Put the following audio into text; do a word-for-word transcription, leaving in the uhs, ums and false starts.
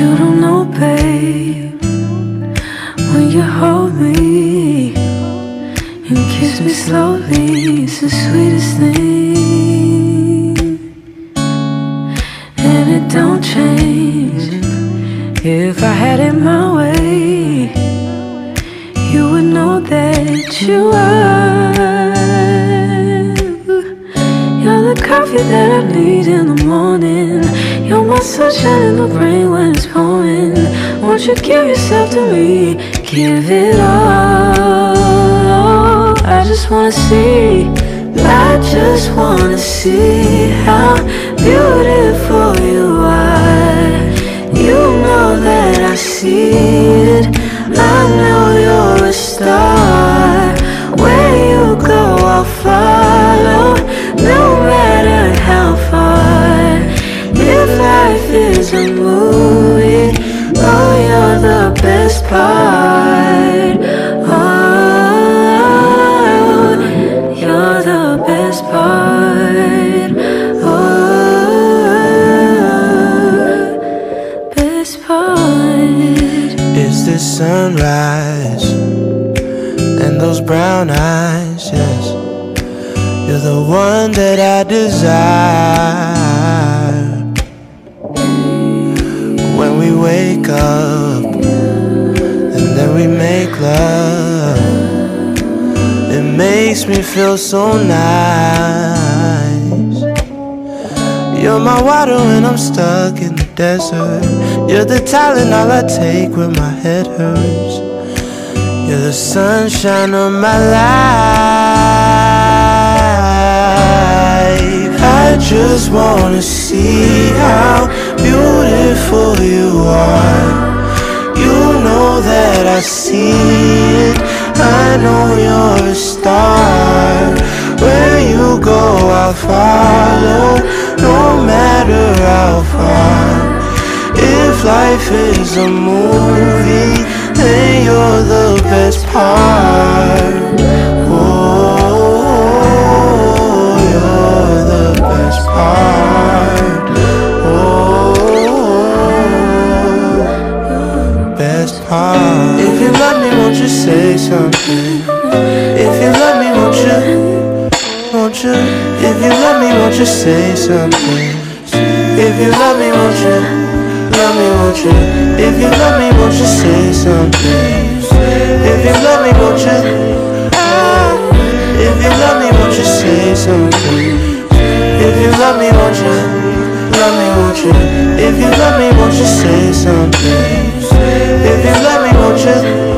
You don't know, babe, when you hold me and kiss me slowly, it's the sweetest thing. And it don't change. If I had it my way, you would know that you are. You're the coffee that I need in the morning. You're my sunshine in the rain when it's pouring. Won't you give yourself to me? Give it all. I just wanna see, I just wanna see how beautiful you are. You know that I see it. I know you're a star. Where you go, I'll follow, no matter how far. If life is a movie, oh, you're the best part. Oh, you're the best part. Oh, best part. It's the sunrise and those brown eyes, yes. You're the one that I desire. When we wake up and then we make love, it makes me feel so nice. You're my water when I'm stuck in the desert. You're the Tylenol I take when my head hurts. You're the sunshine of my life. I just wanna see how beautiful you are. You know that I see it. I know you're a star. Where you go, I'll follow, no matter how far. If life is a movie, then you're the best part. Oh, you're the best part. Oh, best part. If you love me, won't you say something? If you love me, won't you? Won't you? If you love me, won't you say something? If you love me, won't you? Love me, won't you? If you love me, won't you say something? If you love me, won't you? Ah, if you love me, won't you say something? If you love me, won't you? Love me, won't you? If you love me, won't you say something? If you love me, won't you?